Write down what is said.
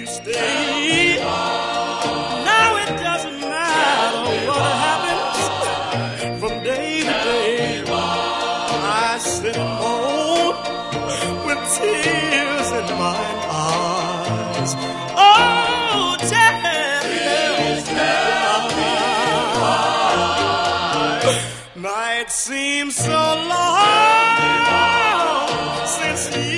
stay. Now it doesn't matter what happens from day to day. I sit alone with tears in my eyes. Oh, tell me why. Night seems so long since you